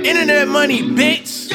Internet money, bitch.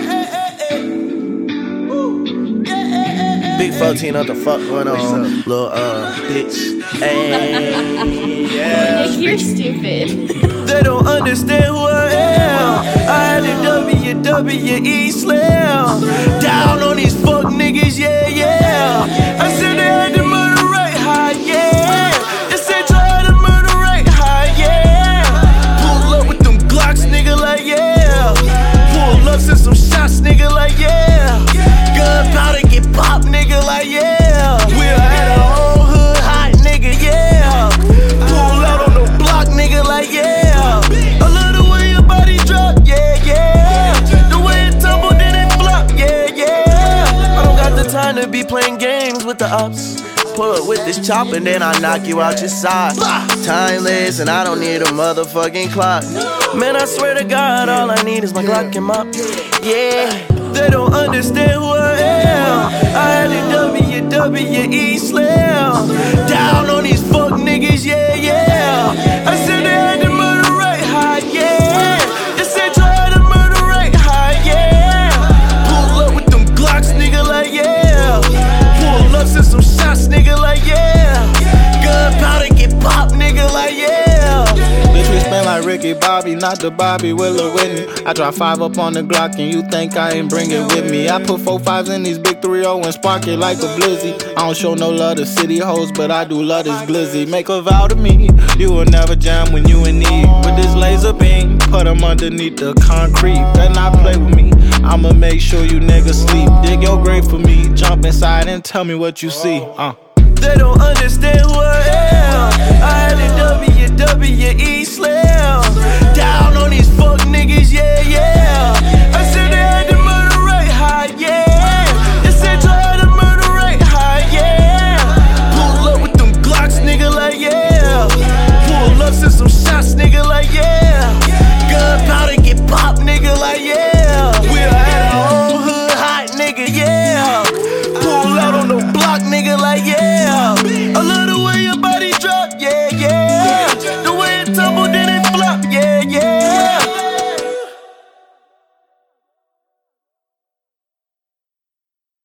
Big 14, what the fuck going on? Little bitch. Ayy, yeah. Nick, you're stupid. They don't understand who I am. I had a WWE slam. Down on these fuck niggas, yeah, yeah. I said they had the murder rate high, yeah. They said try had the murder rate high, yeah. Pull up with them Glocks, nigga, like, yeah. Pull up, send some shots, nigga, like, yeah. Gunpowder get popped, nigga, like, yeah. We'll have a whole hood hot, nigga, yeah. Pull out on the block, nigga, like, yeah. I love the way your body drop, yeah, yeah. The way it tumble, then it flop, yeah, yeah. I don't got the time to be playing games with the ops. Pull up with this chop and then I knock you out your side. Timeless and I don't need a motherfucking clock. Man, I swear to God, all I need is my Glock and mop. Yeah, they don't understand who I am. I had a WWE slam. Down on these fuck niggas, yeah, yeah. I said they had the murder rate high, yeah. They said try had the murder rate high, yeah. Pull up with them Glocks, nigga, like, yeah. Pull up, send some shots, nigga, like, yeah. Gunpowder get popped, nigga, like, yeah. Bitch, we spin like Ricky Bobby, not the Bobby Willa Whitney. I drop 5 up on the Glock and you think I ain't bring it with me. I put 4 5s in these big 3-0 and spark it like a blizzy. I don't show no love to city hoes, but I do love this glizzy. Make a vow to me, you will never jam when you in need. With this laser beam, put them underneath the concrete. Better not play with me, I'ma make sure you niggas sleep. Dig your grave for me, jump inside and tell me what you see. They don't understand who I am. I had a WWE slam. Down on these fuck niggas, yeah.